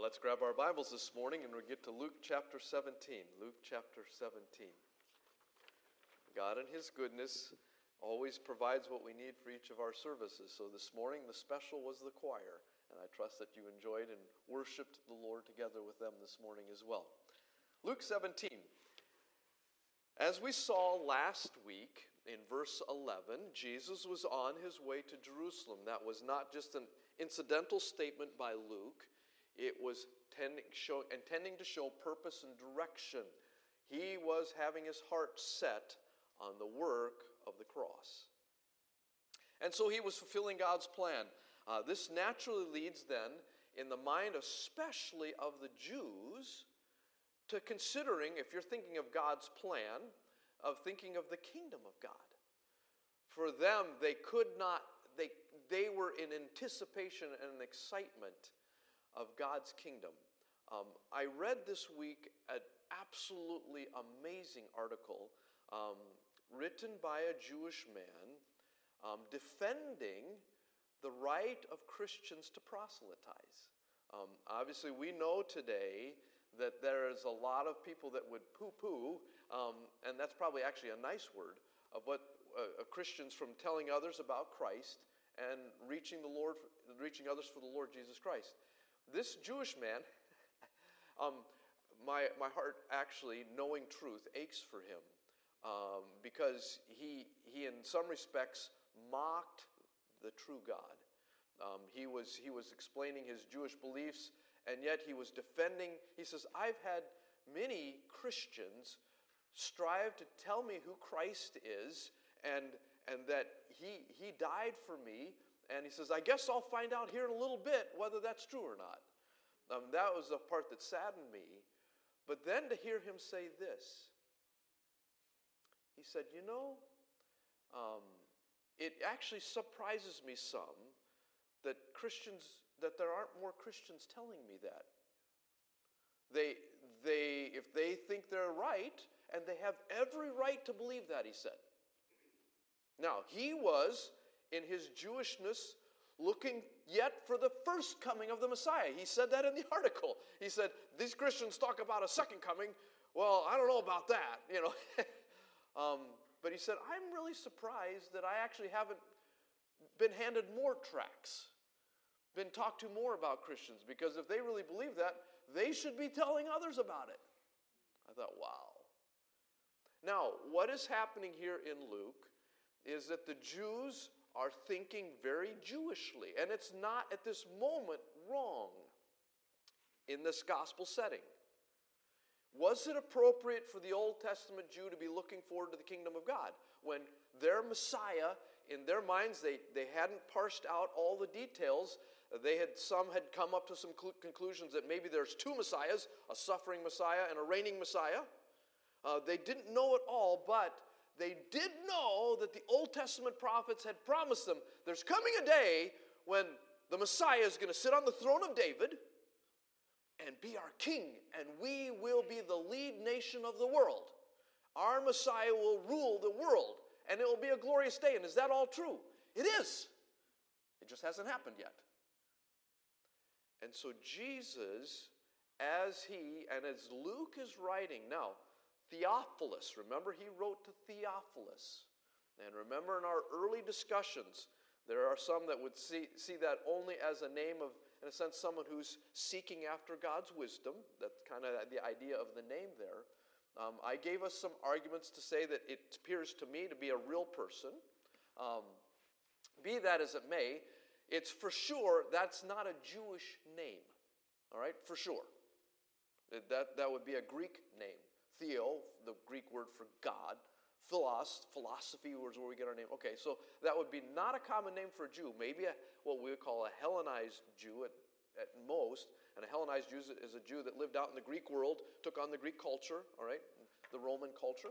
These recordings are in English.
Let's grab our Bibles this morning and we'll get to Luke chapter 17. Luke chapter 17. God in His goodness always provides what we need for each of our services. So this morning the special was the choir, and I trust that you enjoyed and worshiped the Lord together with them this morning as well. Luke 17. As we saw last week in verse 11, Jesus was on his way to Jerusalem. That was not just an incidental statement by Luke. It was intending to show purpose and direction. He was having his heart set on the work of the cross. And so he was fulfilling God's plan. This naturally leads then, in the mind especially of the Jews, to considering, if you're thinking of God's plan, of thinking of the kingdom of God. For them, they were in anticipation and excitement of God's kingdom. I read this week an absolutely amazing article written by a Jewish man defending the right of Christians to proselytize. Obviously, we know today that there is a lot of people that would poo-poo, and that's probably actually a nice word, of what Christians from telling others about Christ and reaching others for the Lord Jesus Christ. This Jewish man, my heart actually, knowing truth, aches for him because he in some respects mocked the true God. He was explaining his Jewish beliefs, and yet he was defending. He says, I've had many Christians strive to tell me who Christ is and that he died for me. And he says, I guess I'll find out here in a little bit whether that's true or not. That was the part that saddened me. But then to hear him say this, he said, it actually surprises me some that there aren't more Christians telling me that. If they think they're right, and they have every right to believe that, he said. Now, he was, in his Jewishness, looking yet for the first coming of the Messiah. He said that in the article. He said, these Christians talk about a second coming. Well, I don't know about that, But he said, I'm really surprised that I actually haven't been handed more tracts, been talked to more about Christians, because if they really believe that, they should be telling others about it. I thought, wow. Now, what is happening here in Luke is that the Jews are thinking very Jewishly, and it's not at this moment wrong in this gospel setting. Was it appropriate for the Old Testament Jew to be looking forward to the kingdom of God when their Messiah, in their minds, they hadn't parsed out all the details? Some had come up to some conclusions that maybe there's two Messiahs, a suffering Messiah and a reigning Messiah. They didn't know it all, but they did know that the Old Testament prophets had promised them there's coming a day when the Messiah is going to sit on the throne of David and be our king, and we will be the lead nation of the world. Our Messiah will rule the world, and it will be a glorious day. And is that all true? It is. It just hasn't happened yet. And so Jesus, as Luke is writing, now, Theophilus, remember he wrote to Theophilus. And remember in our early discussions, there are some that would see that only as a name of, in a sense, someone who's seeking after God's wisdom. That's kind of the idea of the name there. I gave us some arguments to say that it appears to me to be a real person. Be that as it may, it's for sure that's not a Jewish name. All right, for sure. That would be a Greek name. Theo, the Greek word for God. Philos, philosophy is where we get our name. Okay, so that would be not a common name for a Jew. Maybe what we would call a Hellenized Jew at most. And a Hellenized Jew is a Jew that lived out in the Greek world, took on the Greek culture, all right, the Roman culture.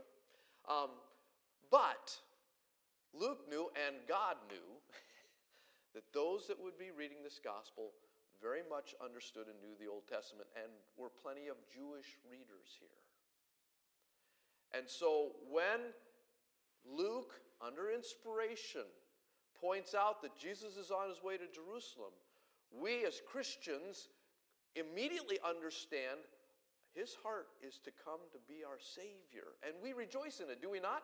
But Luke knew, and God knew, that those that would be reading this gospel very much understood and knew the Old Testament, and were plenty of Jewish readers here. And so when Luke, under inspiration, points out that Jesus is on his way to Jerusalem, we as Christians immediately understand his heart is to come to be our Savior. And we rejoice in it, do we not?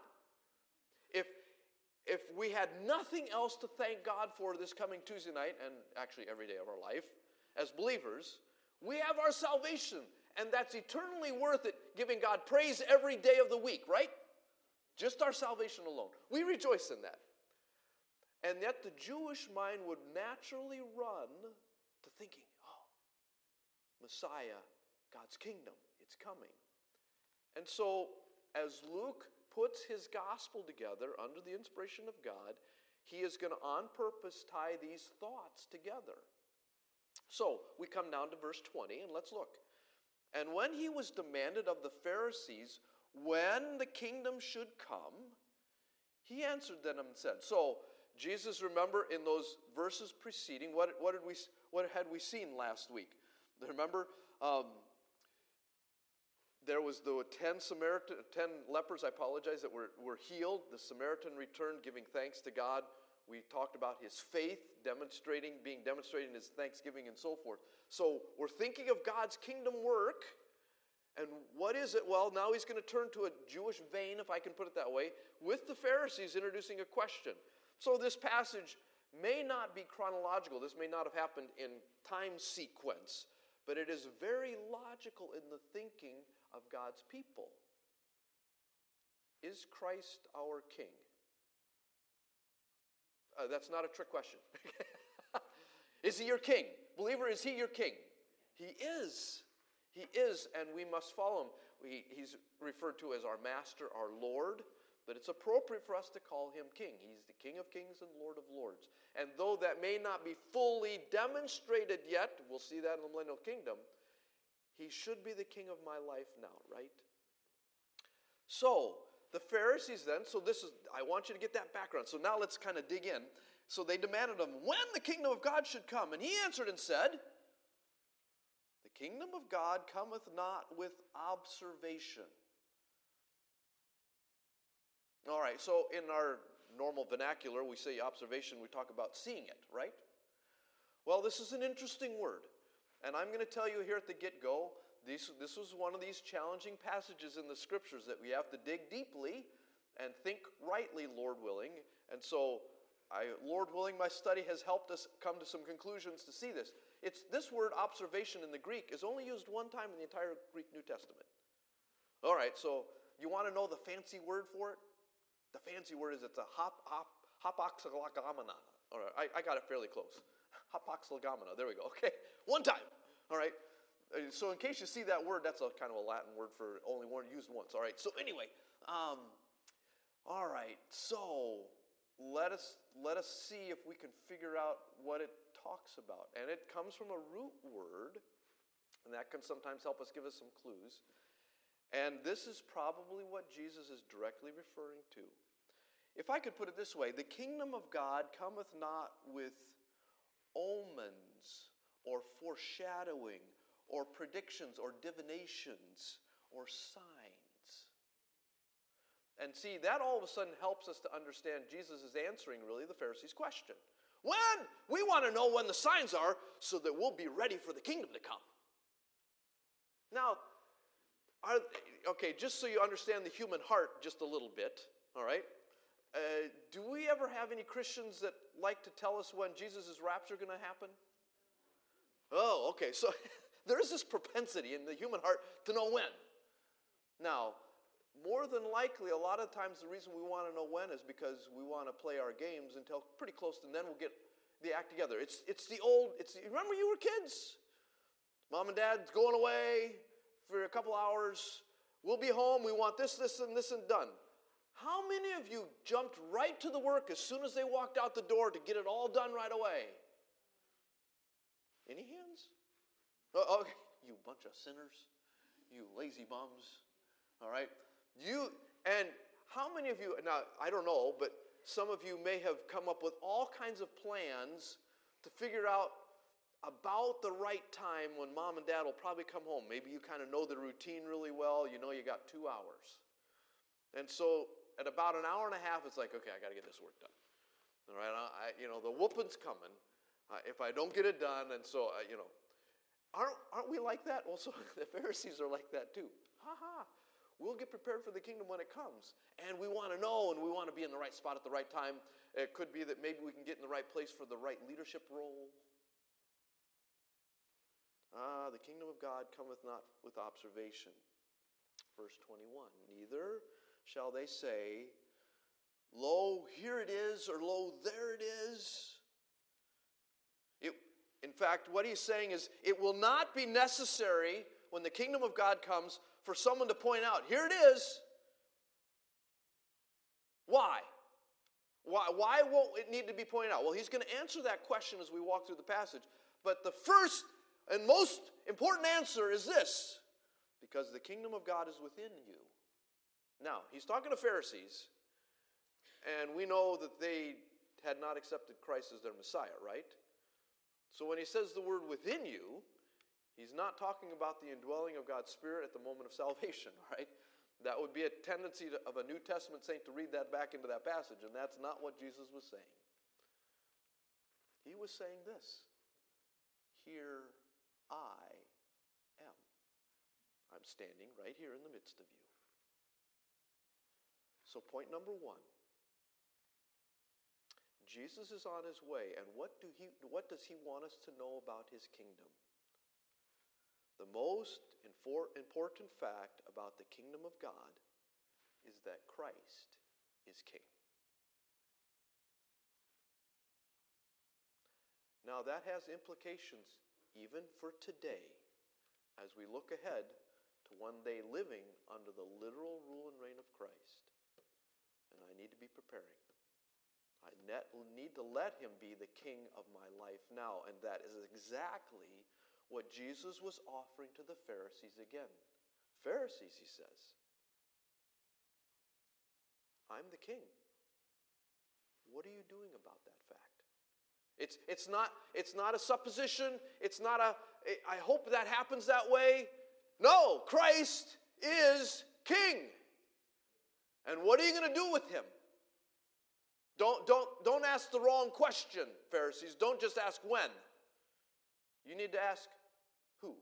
If we had nothing else to thank God for this coming Tuesday night, and actually every day of our life, as believers, we have our salvation, and that's eternally worth it, giving God praise every day of the week, right? Just our salvation alone. We rejoice in that. And yet the Jewish mind would naturally run to thinking, oh, Messiah, God's kingdom, it's coming. And so, as Luke puts his gospel together under the inspiration of God, he is going to on purpose tie these thoughts together. So, we come down to verse 20, and let's look. And when he was demanded of the Pharisees when the kingdom should come, he answered them and said, so, Jesus, remember, in those verses preceding, what had we seen last week? Remember, there was the 10 lepers, that were healed. The Samaritan returned, giving thanks to God. We talked about his faith being demonstrated in his thanksgiving and so forth. So we're thinking of God's kingdom work. And what is it? Well, now he's going to turn to a Jewish vein, if I can put it that way, with the Pharisees introducing a question. So this passage may not be chronological. This may not have happened in time sequence, but it is very logical in the thinking of God's people. Is Christ our King? That's not a trick question. Is he your King? Believer, is he your King? He is. He is, and we must follow him. He's referred to as our Master, our Lord, but it's appropriate for us to call him King. He's the King of Kings and Lord of Lords. And though that may not be fully demonstrated yet, we'll see that in the millennial kingdom, he should be the King of my life now, right? So, the Pharisees then, I want you to get that background. So now let's kind of dig in. So they demanded of him when the kingdom of God should come. And he answered and said, the kingdom of God cometh not with observation. All right, so in our normal vernacular, we say observation, we talk about seeing it, right? Well, this is an interesting word. And I'm going to tell you here at the get-go, this was one of these challenging passages in the Scriptures that we have to dig deeply and think rightly, Lord willing. And so, Lord willing, my study has helped us come to some conclusions to see this. This word observation in the Greek is only used one time in the entire Greek New Testament. All right, so you want to know the fancy word for it? The fancy word is it's a hapaxlagomena. All right, I got it fairly close. Hapaxlagomena, there we go. Okay, one time. All right, so in case you see that word, that's a kind of a Latin word for only one used once. All right, so anyway, all right, so let us see if we can figure out what it talks about. And it comes from a root word, and that can sometimes help us give us some clues. And this is probably what Jesus is directly referring to. If I could put it this way, the kingdom of God cometh not with omens or foreshadowing or predictions or divinations or signs. And see, that all of a sudden helps us to understand Jesus is answering really the Pharisees' question. When? We want to know when the signs are so that we'll be ready for the kingdom to come. Now, just so you understand the human heart just a little bit, all right? Do we ever have any Christians that like to tell us when Jesus' rapture is going to happen? Oh, okay, so there is this propensity in the human heart to know when. Now, more than likely, a lot of times the reason we want to know when is because we want to play our games until pretty close, and then we'll get the act together. Remember you were kids? Mom and Dad's going away for a couple hours. We'll be home. We want this, and this, and done. How many of you jumped right to the work as soon as they walked out the door to get it all done right away? Any hands? Oh, okay. You bunch of sinners. You lazy bums. All right? And how many of you, now I don't know, but some of you may have come up with all kinds of plans to figure out about the right time when mom and dad will probably come home. Maybe you kind of know the routine really well. You know you got 2 hours. And so at about an hour and a half, it's like, okay, I got to get this work done. All right, the whooping's coming if I don't get it done. And so, Aren't we like that? Also, the Pharisees are like that too. We'll get prepared for the kingdom when it comes. And we want to know, and we want to be in the right spot at the right time. It could be that maybe we can get in the right place for the right leadership role. The kingdom of God cometh not with observation. Verse 21. Neither shall they say, lo, here it is, or lo, there it is. In fact, what he's saying is, it will not be necessary when the kingdom of God comes for someone to point out, here it is. Why? Why won't it need to be pointed out? Well, he's going to answer that question as we walk through the passage. But the first and most important answer is this: because the kingdom of God is within you. Now, he's talking to Pharisees, and we know that they had not accepted Christ as their Messiah, right? So when he says the word within you, he's not talking about the indwelling of God's Spirit at the moment of salvation, right? That would be a tendency of a New Testament saint to read that back into that passage, and that's not what Jesus was saying. He was saying this: here I am. I'm standing right here in the midst of you. So point number one, Jesus is on his way, and what does he want us to know about his kingdom? The most important fact about the kingdom of God is that Christ is king. Now that has implications even for today, as we look ahead to one day living under the literal rule and reign of Christ. And I need to be preparing. I need to let him be the king of my life now. And that is exactly what Jesus was offering to the Pharisees again. Pharisees, he says, I'm the king. What are you doing about that fact? It's not a supposition. It's not I hope that happens that way. No, Christ is king. And what are you going to do with him? Don't ask the wrong question, Pharisees. Don't just ask when. You need to ask who.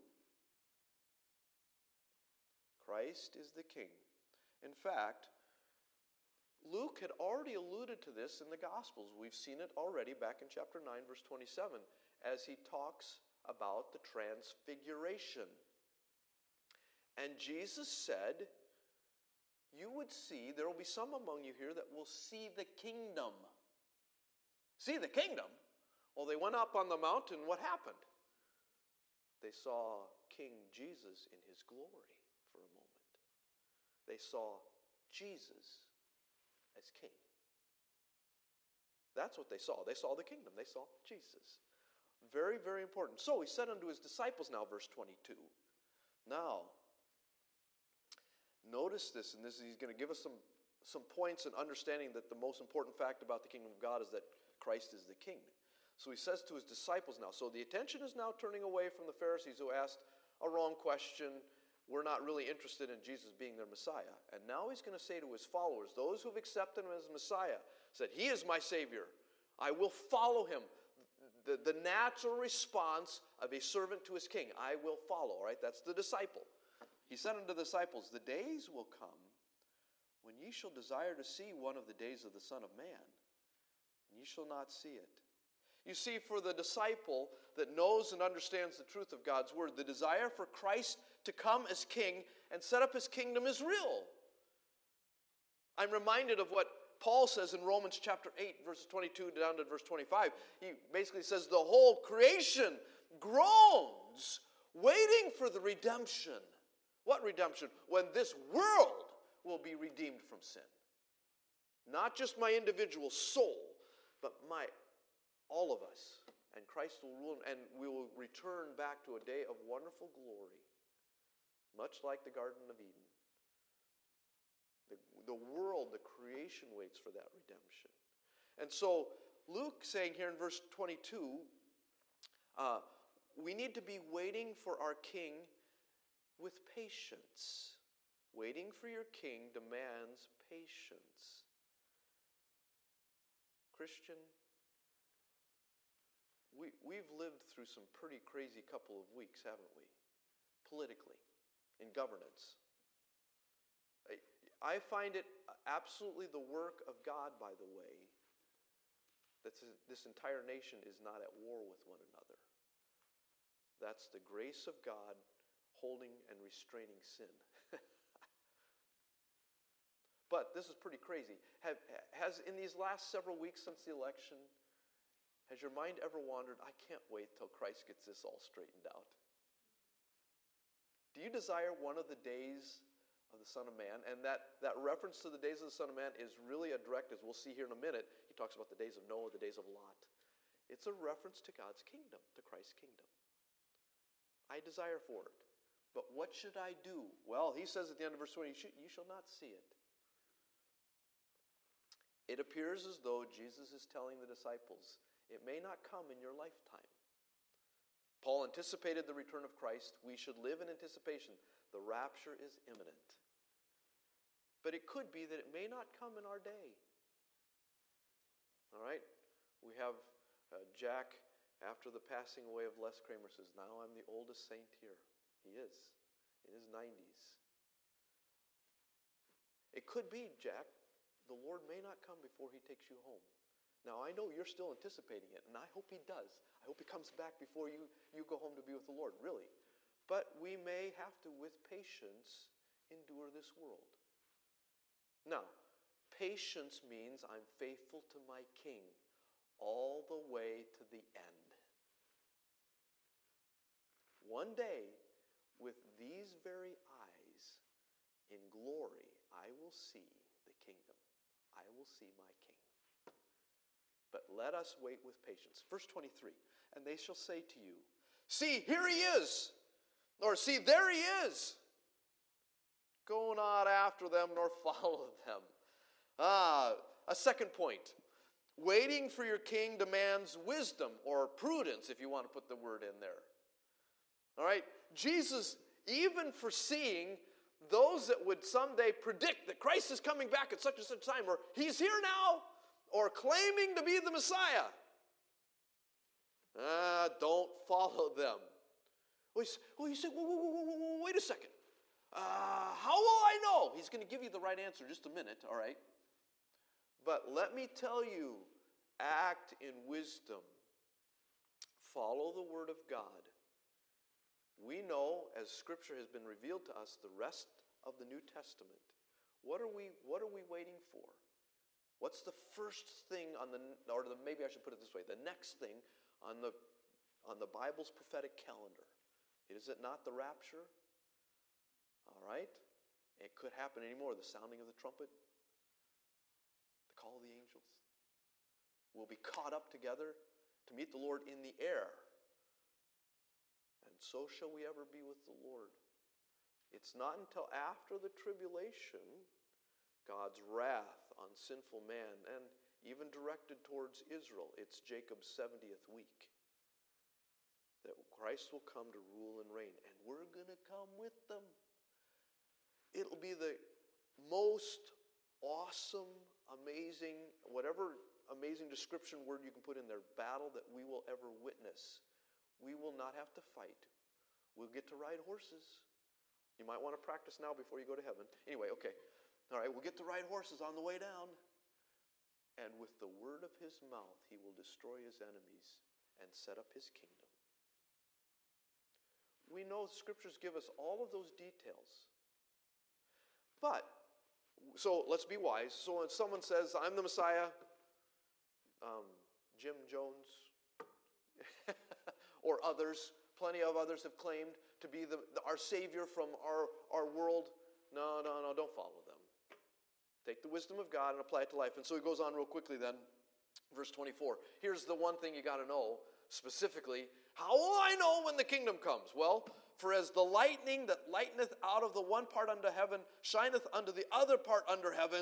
Christ is the king. In fact, Luke had already alluded to this in the Gospels. We've seen it already back in chapter 9, verse 27, as he talks about the transfiguration. And Jesus said, you would see, there will be some among you here that will see the kingdom. See the kingdom? Well, they went up on the mountain. What happened? They saw King Jesus in his glory for a moment. They saw Jesus as king. That's what they saw. They saw the kingdom. They saw Jesus. Very, very important. So he said unto his disciples now, verse 22. Now, notice this, and he's going to give us some points in understanding that the most important fact about the kingdom of God is that Christ is the king. So he says to his disciples now, so the attention is now turning away from the Pharisees who asked a wrong question. We're not really interested in Jesus being their Messiah. And now he's going to say to his followers, those who've accepted him as Messiah, said, he is my Savior. I will follow him. The natural response of a servant to his king, I will follow, all right? That's the disciple. He said unto the disciples, the days will come when ye shall desire to see one of the days of the Son of Man, and ye shall not see it. You see, for the disciple that knows and understands the truth of God's word, the desire for Christ to come as king and set up his kingdom is real. I'm reminded of what Paul says in Romans chapter 8, verses 22 down to verse 25. He basically says the whole creation groans, waiting for the redemption. What redemption? When this world will be redeemed from sin. Not just my individual soul, but all of us. And Christ will rule, and we will return back to a day of wonderful glory, much like the Garden of Eden. The world, the creation waits for that redemption. And so Luke saying here in verse 22, we need to be waiting for our king with patience. Waiting for your king demands patience. Christian, we've lived through some pretty crazy couple of weeks, haven't we? Politically, in governance. I find it absolutely the work of God, by the way, that this entire nation is not at war with one another. That's the grace of God holding and restraining sin. But this is pretty crazy. Has in these last several weeks since the election, has your mind ever wandered, I can't wait till Christ gets this all straightened out? Do you desire one of the days of the Son of Man? And that reference to the days of the Son of Man is really a direct, as we'll see here in a minute, he talks about the days of Noah, the days of Lot. It's a reference to God's kingdom, to Christ's kingdom. I desire for it. But what should I do? Well, he says at the end of verse 20, you shall not see it. It appears as though Jesus is telling the disciples, it may not come in your lifetime. Paul anticipated the return of Christ. We should live in anticipation. The rapture is imminent. But it could be that it may not come in our day. All right? We have Jack, after the passing away of Les Kramer, says, now I'm the oldest saint here. He is, in his 90s. It could be, Jack, the Lord may not come before he takes you home. Now, I know you're still anticipating it, and I hope he does. I hope he comes back before you go home to be with the Lord, really. But we may have to, with patience, endure this world. Now, patience means I'm faithful to my King all the way to the end. One day, with these very eyes, in glory, I will see the kingdom. I will see my King. But let us wait with patience. Verse 23, and they shall say to you, see, here he is. Or see, there he is. Go not after them, nor follow them. A second point. Waiting for your king demands wisdom or prudence, if you want to put the word in there. All right? Jesus, even foreseeing those that would someday predict that Christ is coming back at such and such time, or he's here now, or claiming to be the Messiah. Don't follow them. Well, you say, wait a second. How will I know? He's going to give you the right answer in just a minute, all right? But let me tell you, act in wisdom. Follow the word of God. We know, as Scripture has been revealed to us, the rest of the New Testament. What are we waiting for? What's the first thing maybe I should put it this way, the next thing on the Bible's prophetic calendar? Is it not the rapture? All right? It could happen anymore. The sounding of the trumpet, the call of the angels. We'll be caught up together to meet the Lord in the air. And so shall we ever be with the Lord. It's not until after the tribulation, God's wrath on sinful man, and even directed towards Israel, it's Jacob's 70th week, that Christ will come to rule and reign. And we're going to come with them. It'll be the most awesome, amazing, whatever amazing description word you can put in there, battle that we will ever witness. We will not have to fight. We'll get to ride horses. You might want to practice now before you go to heaven. Anyway, okay. All right, we'll get to ride horses on the way down. And with the word of his mouth, he will destroy his enemies and set up his kingdom. We know Scriptures give us all of those details. But, so let's be wise. So when someone says, I'm the Messiah, Jim Jones, or others, plenty of others have claimed to be our Savior from our world. No, don't follow them. Take the wisdom of God and apply it to life. And so he goes on real quickly then, verse 24. Here's the one thing you got to know specifically. How will I know when the kingdom comes? Well, for as the lightning that lighteneth out of the one part unto heaven shineth unto the other part under heaven,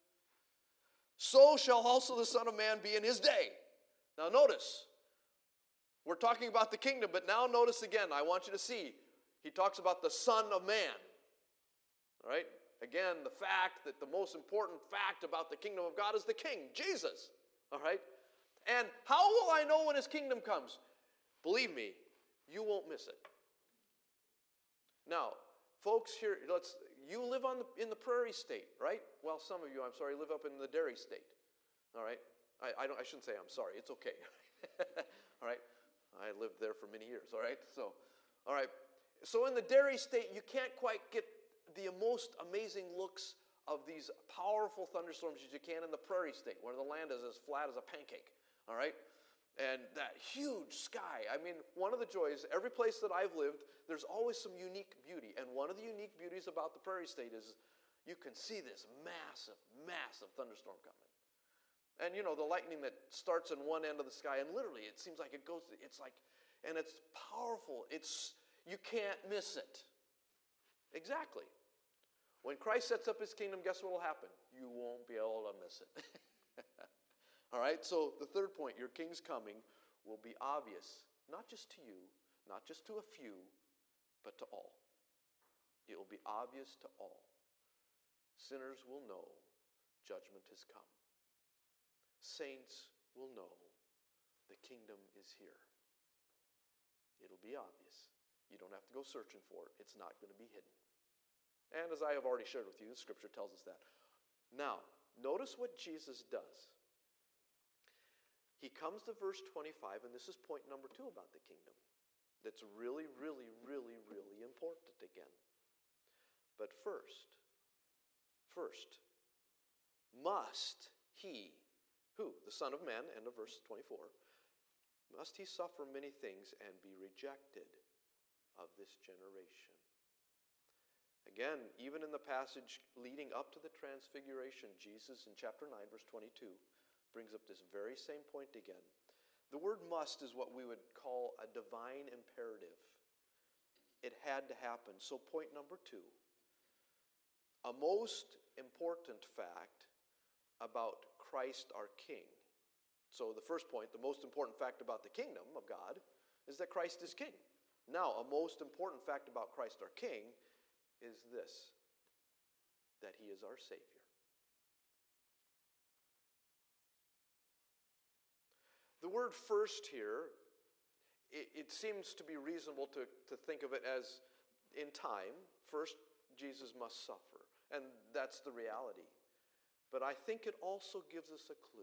so shall also the Son of Man be in his day. Now notice, we're talking about the kingdom, but now notice again, I want you to see, he talks about the Son of Man. All right? Again, the fact that the most important fact about the kingdom of God is the King, Jesus. All right? And how will I know when his kingdom comes? Believe me, you won't miss it. Now, folks, here, you live in the prairie state, right? Well, some of you, I'm sorry, live up in the dairy state. All right? I shouldn't say I'm sorry. It's okay. All right? I lived there for many years, all right? So, all right. So in the dairy state, you can't quite get the most amazing looks of these powerful thunderstorms as you can in the prairie state, where the land is as flat as a pancake, all right? And that huge sky. I mean, one of the joys, every place that I've lived, there's always some unique beauty. And one of the unique beauties about the prairie state is you can see this massive, massive thunderstorm coming. And you know, the lightning that starts in one end of the sky, and literally it seems like it goes, it's like, and it's powerful. You can't miss it. Exactly. When Christ sets up his kingdom, guess what will happen? You won't be able to miss it. All right, so the third point, your king's coming will be obvious, not just to you, not just to a few, but to all. It will be obvious to all. Sinners will know judgment has come. Saints will know the kingdom is here. It'll be obvious. You don't have to go searching for it. It's not going to be hidden. And as I have already shared with you, the scripture tells us that. Now, notice what Jesus does. He comes to verse 25, and this is point number 2 about the kingdom. That's really, really, really, really important again. But first, must he, who? The Son of Man, end of verse 24, must he suffer many things and be rejected of this generation. Again, even in the passage leading up to the transfiguration, Jesus in chapter 9, verse 22, brings up this very same point again. The word must is what we would call a divine imperative. It had to happen. So point number 2, a most important fact about Christ our King. So the first point, the most important fact about the kingdom of God is that Christ is King. Now, a most important fact about Christ our King is this, that he is our Savior. The word first here, it seems to be reasonable to think of it as in time. First, Jesus must suffer, and that's the reality. But I think it also gives us a clue.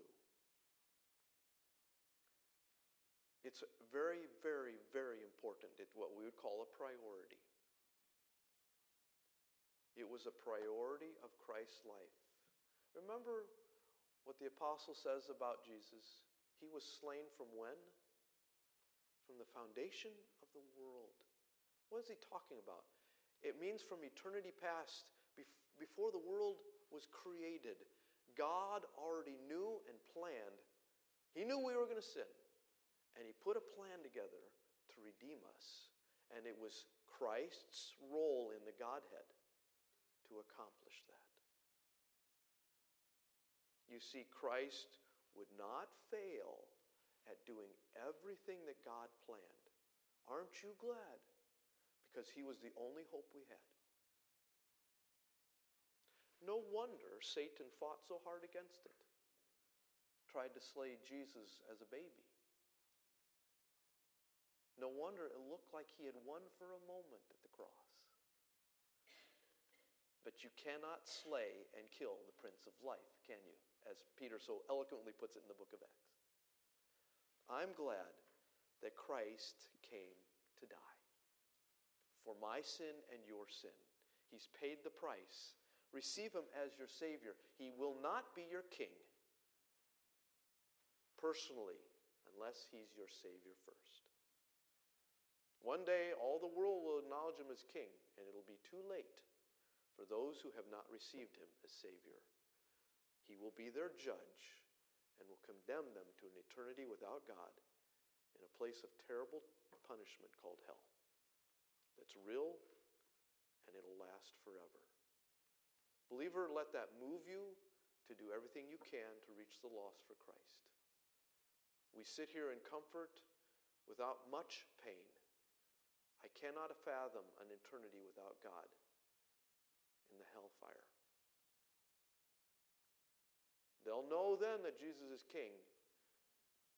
It's very, very, very important. It's what we would call a priority. It was a priority of Christ's life. Remember what the apostle says about Jesus? He was slain from when? From the foundation of the world. What is he talking about? It means from eternity past, before the world was created, God already knew and planned. He knew we were going to sin. And he put a plan together to redeem us. And it was Christ's role in the Godhead to accomplish that. You see, Christ would not fail at doing everything that God planned. Aren't you glad? Because he was the only hope we had. No wonder Satan fought so hard against it. Tried to slay Jesus as a baby. No wonder it looked like he had won for a moment at the cross. But you cannot slay and kill the Prince of Life, can you? As Peter so eloquently puts it in the book of Acts. I'm glad that Christ came to die for my sin and your sin. He's paid the price. Receive him as your Savior. He will not be your king personally unless he's your Savior first. One day, all the world will acknowledge him as king, and it'll be too late for those who have not received him as Savior. He will be their judge and will condemn them to an eternity without God in a place of terrible punishment called hell. That's real, and it'll last forever. Believer, let that move you to do everything you can to reach the lost for Christ. We sit here in comfort without much pain. I cannot fathom an eternity without God in the hellfire. They'll know then that Jesus is King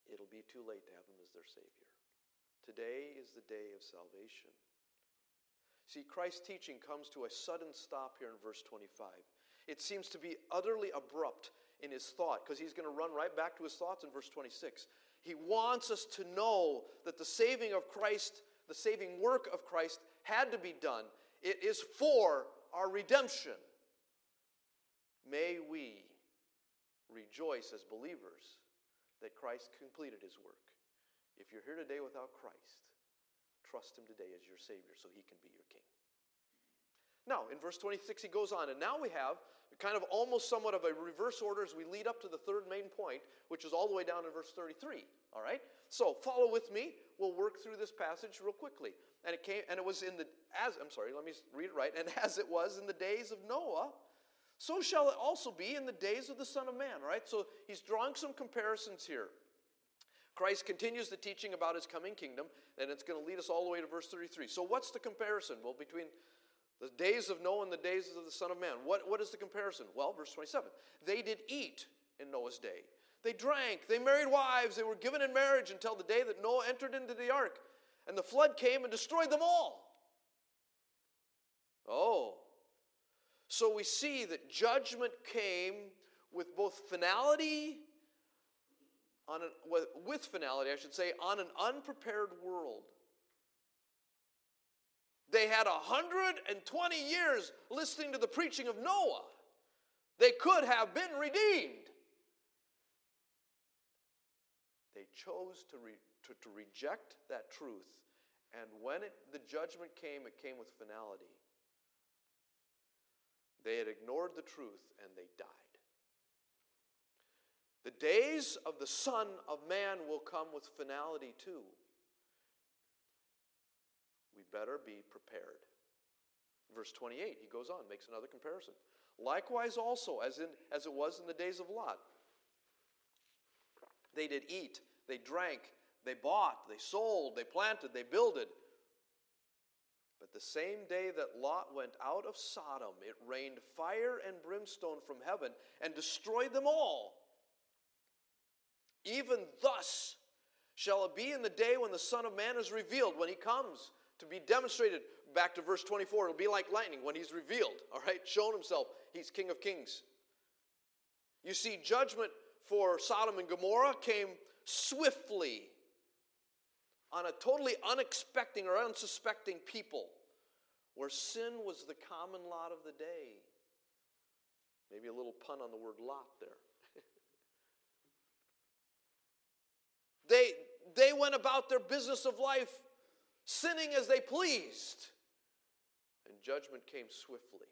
it'll be too late to have him as their Savior. Today is the day of salvation. See, Christ's teaching comes to a sudden stop here in verse 25. It seems to be utterly abrupt in his thought, because he's going to run right back to his thoughts in verse 26. He wants us to know that the saving of Christ, the saving work of Christ had to be done. It is for our redemption. May we rejoice as believers that Christ completed his work. If you're here today without Christ, trust him today as your Savior so he can be your King. Now, in verse 26, he goes on, and now we have kind of almost somewhat of a reverse order as we lead up to the third main point, which is all the way down in verse 33. All right? So, follow with me. We'll work through this passage real quickly. And it was in the, let me read it right. And as it was in the days of Noah, so shall it also be in the days of the Son of Man. All right? So, he's drawing some comparisons here. Christ continues the teaching about his coming kingdom, and it's going to lead us all the way to verse 33. So what's the comparison? Well, between the days of Noah and the days of the Son of Man. What is the comparison? Well, verse 27. They did eat in Noah's day. They drank. They married wives. They were given in marriage until the day that Noah entered into the ark. And the flood came and destroyed them all. Oh. So we see that judgment came with both finality, with finality, I should say, on an unprepared world. They had 120 years listening to the preaching of Noah. They could have been redeemed. They chose to reject that truth. And when the judgment came, it came with finality. They had ignored the truth and they died. The days of the Son of Man will come with finality too. We better be prepared. Verse 28, he goes on, makes another comparison. Likewise also, as it was in the days of Lot. They did eat, they drank, they bought, they sold, they planted, they builded. But the same day that Lot went out of Sodom, it rained fire and brimstone from heaven and destroyed them all. Even thus shall it be in the day when the Son of Man is revealed, when he comes to be demonstrated. Back to verse 24, it'll be like lightning when he's revealed, all right, shown himself. He's King of Kings. You see, judgment for Sodom and Gomorrah came swiftly on a totally unexpected or unsuspecting people, where sin was the common lot of the day. Maybe a little pun on the word lot there. They went about their business of life sinning as they pleased. And judgment came swiftly.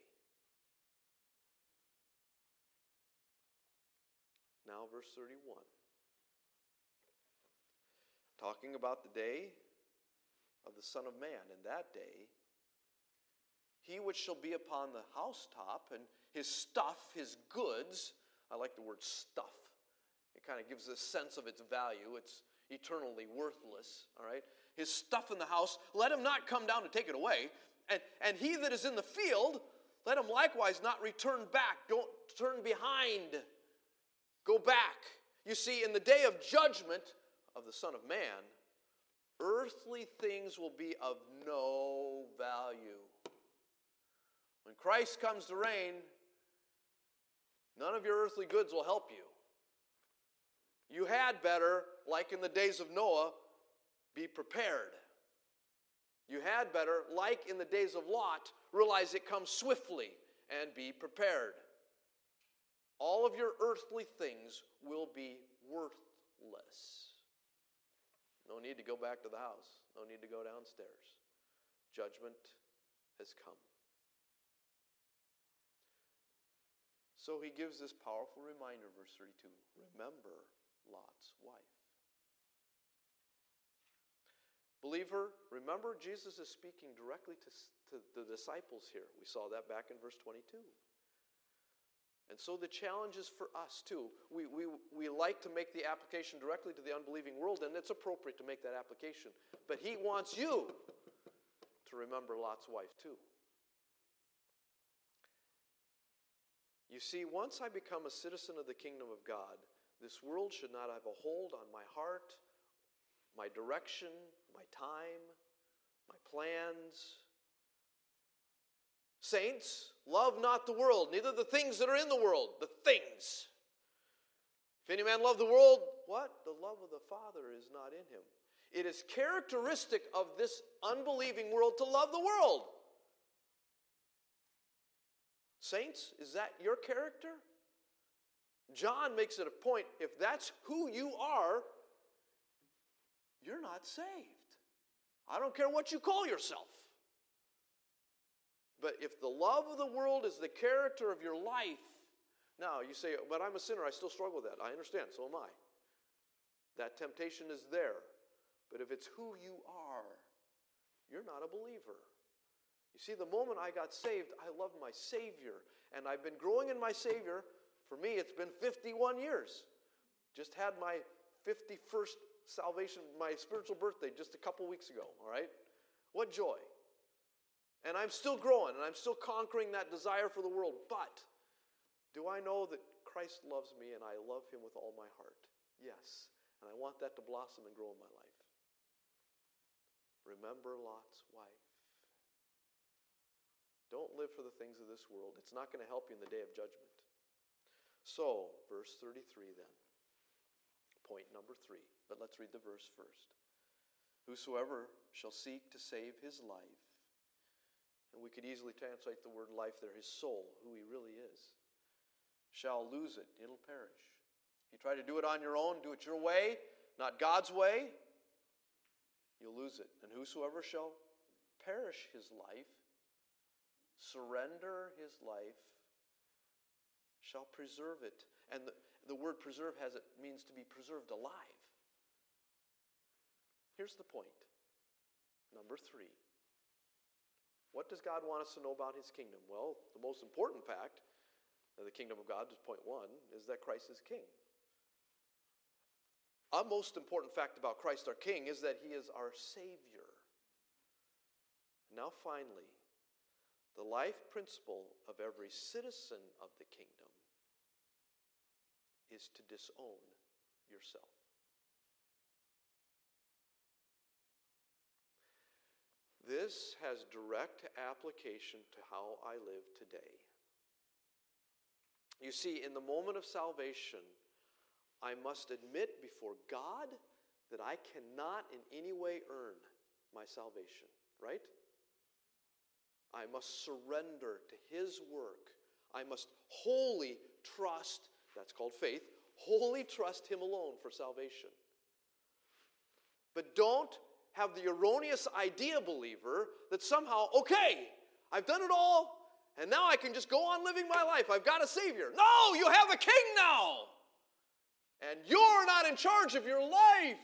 Now verse 31. Talking about the day of the Son of Man. In that day, he which shall be upon the housetop, and his stuff, his goods, I like the word stuff. It kind of gives a sense of its value. It's eternally worthless, all right? His stuff in the house, let him not come down to take it away. And he that is in the field, let him likewise not return back. Don't turn behind. Go back. You see, in the day of judgment of the Son of Man, earthly things will be of no value. When Christ comes to reign, none of your earthly goods will help you. You had better, like in the days of Noah, be prepared. You had better, like in the days of Lot, realize it comes swiftly and be prepared. All of your earthly things will be worthless. No need to go back to the house. No need to go downstairs. Judgment has come. So he gives this powerful reminder, verse 32. Remember Lot's wife. Believer, remember Jesus is speaking directly to the disciples here. We saw that back in verse 22. And so the challenge is for us too. We like to make the application directly to the unbelieving world, and it's appropriate to make that application. But he wants you to remember Lot's wife too. You see, once I become a citizen of the kingdom of God, This world should not have a hold on my heart, my direction, my time, my plans. Saints, love not the world, neither the things that are in the world, the things. If any man love the world, what? The love of the Father is not in him. It is characteristic of this unbelieving world to love the world. Saints, is that your character? John makes it a point, if that's who you are, you're not saved. I don't care what you call yourself. But if the love of the world is the character of your life, now you say, but I'm a sinner, I still struggle with that. I understand, so am I. That temptation is there. But if it's who you are, you're not a believer. You see, the moment I got saved, I loved my Savior. And I've been growing in my Savior. For me, it's been 51 years. Just had my 51st salvation, my spiritual birthday, just a couple weeks ago, all right? What joy. And I'm still growing, and I'm still conquering that desire for the world. But do I know that Christ loves me, and I love him with all my heart? Yes. And I want that to blossom and grow in my life. Remember Lot's wife. Don't live for the things of this world. It's not going to help you in the day of judgment. So, verse 33 then. Point number 3. But let's read the verse first. Whosoever shall seek to save his life, and we could easily translate the word life there, his soul, who he really is, shall lose it. It'll perish. If you try to do it on your own, do it your way, not God's way, you'll lose it. And whosoever shall perish his life, surrender his life, shall preserve it. And the word preserve means to be preserved alive. Here's the point. Number 3. What does God want us to know about his kingdom? Well, the most important fact of the kingdom of God, is point 1, is that Christ is king. A most important fact about Christ our King is that he is our Savior. Now finally, the life principle of every citizen of the kingdom is to disown yourself. This has direct application to how I live today. You see, in the moment of salvation, I must admit before God that I cannot in any way earn my salvation, right? I must surrender to his work. I must wholly trust, that's called faith, wholly trust him alone for salvation. But don't have the erroneous idea, believer, that somehow, okay, I've done it all, and now I can just go on living my life. I've got a Savior. No, you have a King now. And you're not in charge of your life.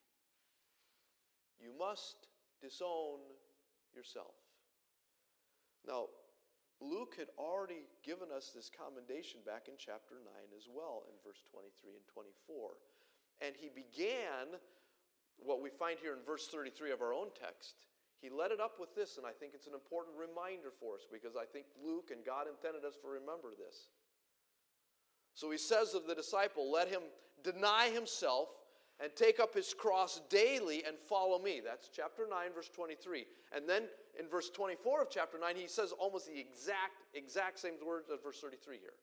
You must disown yourself. Now, Luke had already given us this commendation back in chapter 9 as well, in verse 23 and 24. And he began what we find here in verse 33 of our own text. He led it up with this, and I think it's an important reminder for us, because I think Luke and God intended us to remember this. So he says of the disciple, let him deny himself and take up his cross daily and follow me. That's chapter 9, verse 23. And then in verse 24 of chapter 9, he says almost the exact same words as verse 33 here.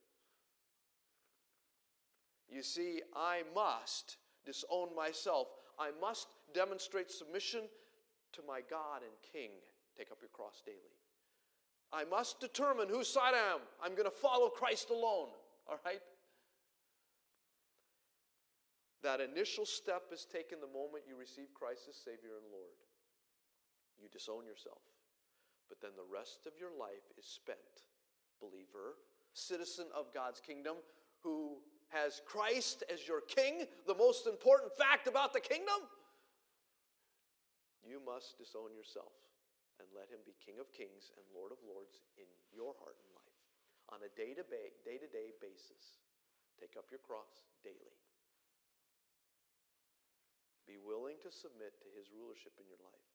You see, I must disown myself. I must demonstrate submission to my God and King. Take up your cross daily. I must determine whose side I am. I'm going to follow Christ alone. All right? That initial step is taken the moment you receive Christ as Savior and Lord. You disown yourself. But then the rest of your life is spent, believer, citizen of God's kingdom, who has Christ as your King, the most important fact about the kingdom. You must disown yourself and let him be King of kings and Lord of lords in your heart and life on a day-to-day basis. Take up your cross daily. Be willing to submit to his rulership in your life.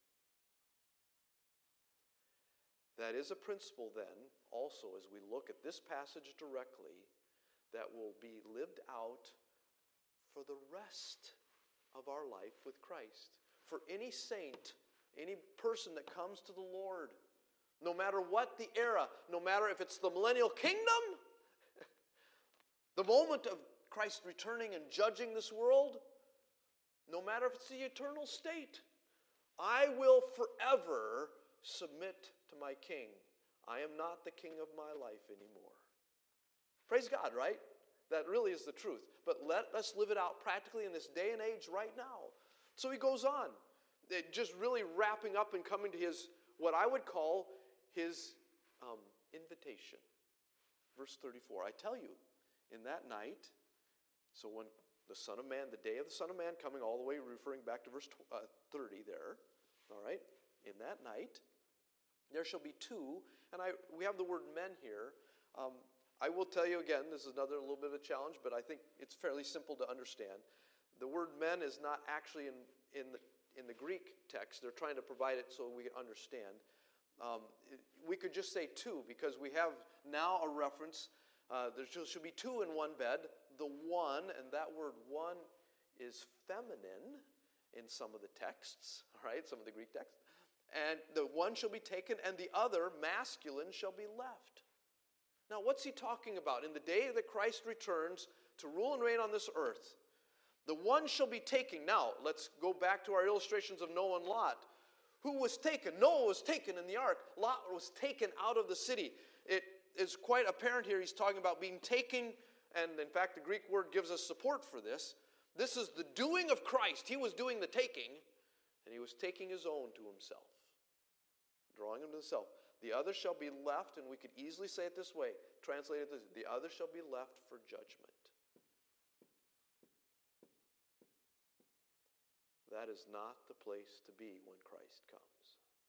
That is a principle then, also, as we look at this passage directly, that will be lived out for the rest of our life with Christ. For any saint, any person that comes to the Lord, no matter what the era, no matter if it's the millennial kingdom, the moment of Christ returning and judging this world, no matter if it's the eternal state, I will forever submit to my King. I am not the king of my life anymore. Praise God, right? That really is the truth. But let us live it out practically in this day and age right now. So he goes on, just really wrapping up and coming to his, what I would call his invitation. Verse 34, I tell you, in that night, so when the Son of Man, the day of the Son of Man coming all the way, referring back to verse 30 there, all right, in that night, there shall be two, and we have the word men here. I will tell you again, this is another little bit of a challenge, but I think it's fairly simple to understand. The word men is not actually in the Greek text. They're trying to provide it so we can understand. We could just say two, because we have now a reference. There should be two in one bed. The one, and that word one is feminine in some of the texts, all right, some of the Greek texts. And the one shall be taken, and the other, masculine, shall be left. Now, what's he talking about? In the day that Christ returns to rule and reign on this earth, the one shall be taken. Now, let's go back to our illustrations of Noah and Lot. Who was taken? Noah was taken in the ark. Lot was taken out of the city. It is quite apparent here he's talking about being taken, and in fact, the Greek word gives us support for this. This is the doing of Christ. He was doing the taking, and he was taking his own to himself, drawing him to himself. The other shall be left, and we could easily say it this way, translate it this way, the other shall be left for judgment. That is not the place to be when Christ comes.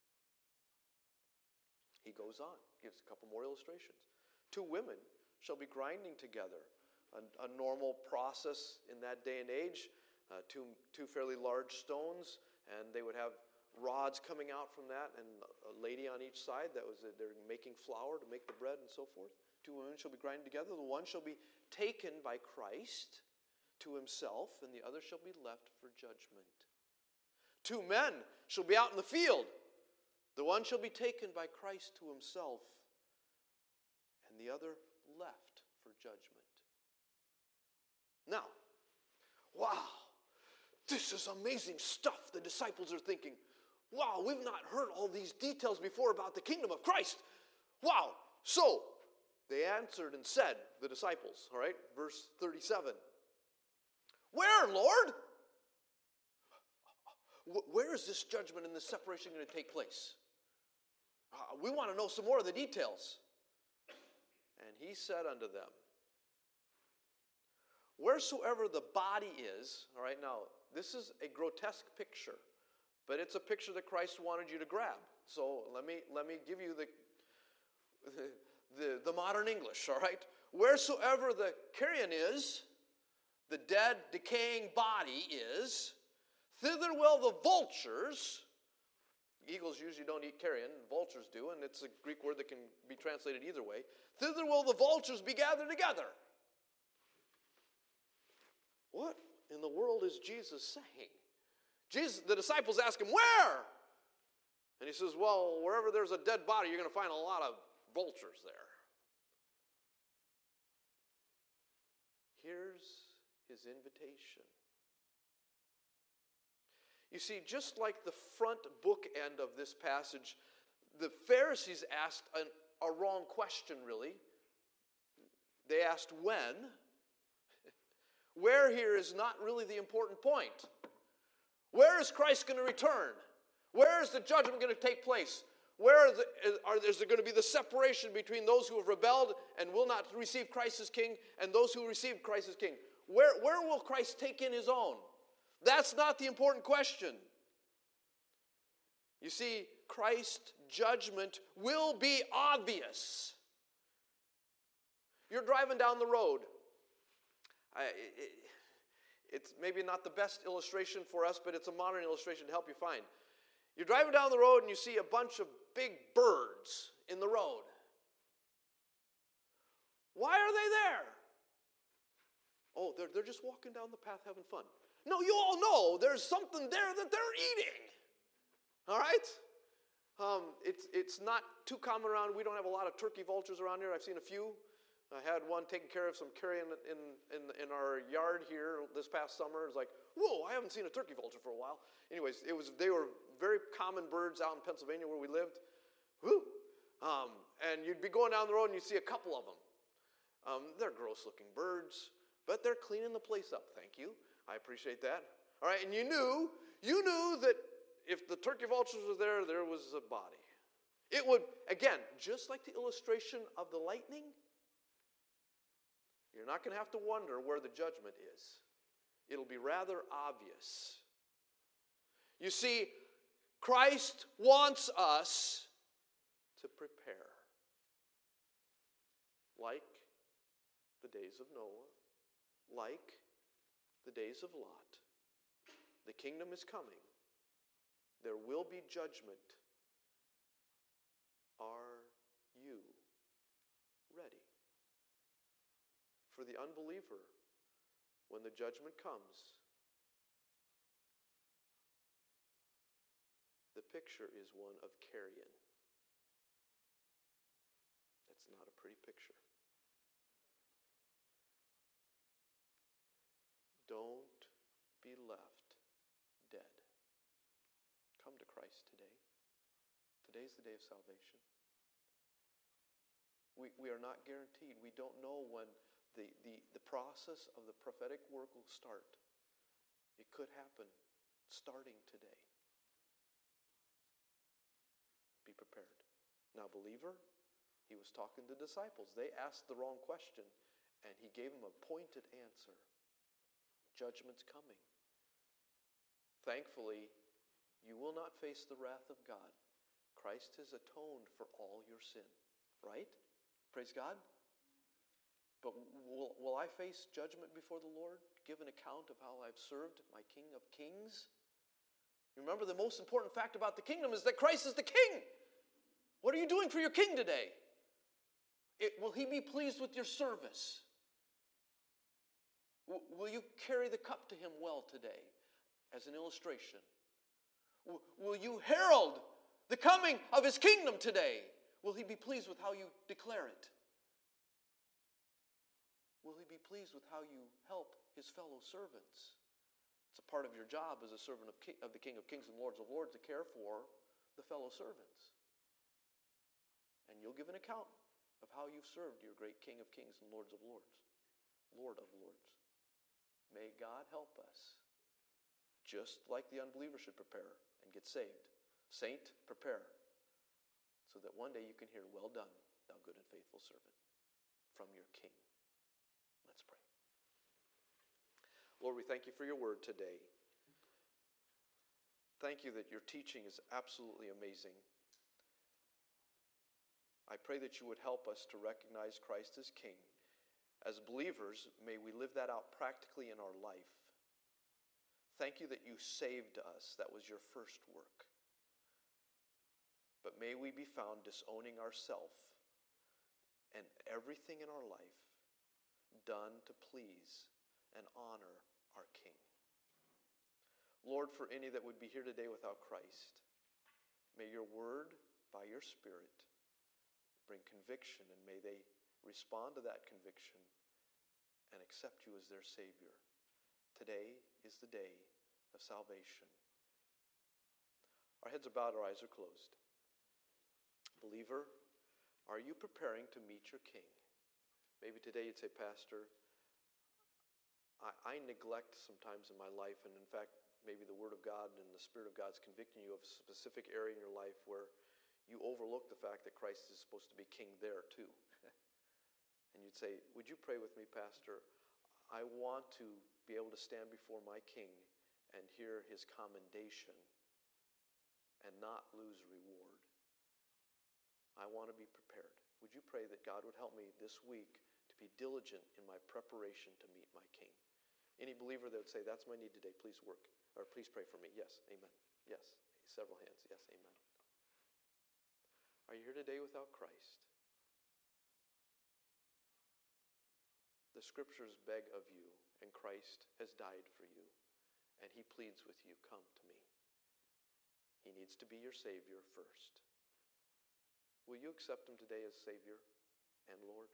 He goes on, gives a couple more illustrations. Two women shall be grinding together. A normal process in that day and age, two fairly large stones, and they would have rods coming out from that, and a lady on each side. They're making flour to make the bread and so forth. Two women shall be grinding together. The one shall be taken by Christ to himself, and the other shall be left for judgment. Two men shall be out in the field. The one shall be taken by Christ to himself, and the other left for judgment. Now, wow, this is amazing stuff. The disciples are thinking, wow, we've not heard all these details before about the kingdom of Christ. Wow. So, they answered and said, the disciples, all right, verse 37. Where, Lord? Where is this judgment and this separation going to take place? We want to know some more of the details. And he said unto them, wheresoever the body is, all right, now, this is a grotesque picture, but it's a picture that Christ wanted you to grab. So let me give you the modern English, all right? Wheresoever the carrion is, the dead, decaying body is, thither will the vultures, eagles usually don't eat carrion, vultures do, and it's a Greek word that can be translated either way, thither will the vultures be gathered together. What in the world is Jesus saying? The disciples ask him, where? And he says, well, wherever there's a dead body, you're going to find a lot of vultures there. Here's his invitation. You see, just like the front bookend of this passage, the Pharisees asked a wrong question, really. They asked when. Where here is not really the important point. Where is Christ going to return? Where is the judgment going to take place? Where is there going to be the separation between those who have rebelled and will not receive Christ as King and those who receive Christ as King? Where will Christ take in his own? That's not the important question. You see, Christ's judgment will be obvious. You're driving down the road. It's maybe not the best illustration for us, but it's a modern illustration to help you find. You're driving down the road and you see a bunch of big birds in the road. Why are they there? Oh, oh, they're just walking down the path having fun. No, you all know there's something there that they're eating. All right? It's not too common around. We don't have a lot of turkey vultures around here. I've seen a few. I had one taking care of some carrion in our yard here this past summer. It was like, whoa, I haven't seen a turkey vulture for a while. Anyways, they were very common birds out in Pennsylvania where we lived. Woo! And you'd be going down the road and you'd see a couple of them. They're gross-looking birds, but they're cleaning the place up. Thank you. I appreciate that. All right, and you knew that if the turkey vultures were there, there was a body. It would, again, just like the illustration of the lightning, you're not going to have to wonder where the judgment is. It'll be rather obvious. You see, Christ wants us to prepare. Like the days of Noah, like the days of Lot. The kingdom is coming. There will be judgment. Are you ready? For the unbeliever, when the judgment comes, the picture is one of carrion. That's not a pretty picture. Don't be left dead. Come to Christ today. Today's the day of salvation. We are not guaranteed. We don't know when the process of the prophetic work will start. It could happen starting today. Be prepared. Now, believer, he was talking to disciples. They asked the wrong question, and he gave them a pointed answer. Judgment's coming. Thankfully, you will not face the wrath of God. Christ has atoned for all your sin. Right? Praise God. But will I face judgment before the Lord? Give an account of how I've served my King of Kings? You remember, the most important fact about the kingdom is that Christ is the King. What are you doing for your King today? Will he be pleased with your service? Will you carry the cup to him well today as an illustration? Will you herald the coming of his kingdom today? Will he be pleased with how you declare it? Will he be pleased with how you help his fellow servants? It's a part of your job as a servant of the King of Kings and Lords of Lords to care for the fellow servants. And you'll give an account of how you've served your great King of Kings and Lords of Lords. Lord of Lords. May God help us. Just like the unbeliever should prepare and get saved. Saint, prepare. So that one day you can hear, well done, thou good and faithful servant, from your King. Let's pray. Lord, we thank you for your word today. Thank you that your teaching is absolutely amazing. I pray that you would help us to recognize Christ as King. As believers, may we live that out practically in our life. Thank you that you saved us. That was your first work. But may we be found disowning ourselves and everything in our life done to please and honor our King. Lord, for any that would be here today without Christ, may your word, by your Spirit, bring conviction, and may they respond to that conviction and accept you as their Savior. Today is the day of salvation. Our heads are bowed, our eyes are closed. Believer, are you preparing to meet your King? Maybe today you'd say, Pastor, I neglect sometimes in my life, and in fact, maybe the Word of God and the Spirit of God is convicting you of a specific area in your life where you overlook the fact that Christ is supposed to be King there too. And you'd say, would you pray with me, Pastor? I want to be able to stand before my King and hear his commendation and not lose reward. I want to be prepared. Would you pray that God would help me this week to be diligent in my preparation to meet my King? Any believer that would say, that's my need today, please work, or please pray for me. Yes, amen. Yes, several hands. Yes, amen. Are you here today without Christ? The scriptures beg of you and Christ has died for you, and he pleads with you, come to me. He needs to be your Savior first. Will you accept him today as Savior and Lord?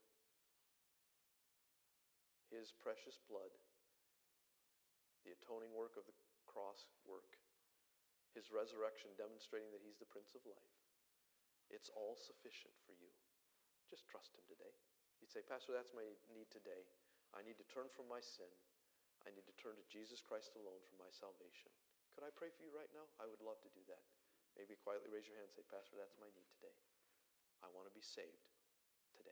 His precious blood, the atoning work of the cross work, his resurrection demonstrating that he's the Prince of Life, it's all sufficient for you. Just trust him today. You'd say, Pastor, that's my need today. I need to turn from my sin. I need to turn to Jesus Christ alone for my salvation. Could I pray for you right now? I would love to do that. Maybe quietly raise your hand and say, Pastor, that's my need today. I want to be saved today.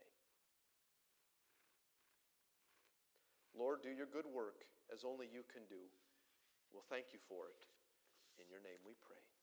Lord, do your good work as only you can do. We'll thank you for it. In your name we pray.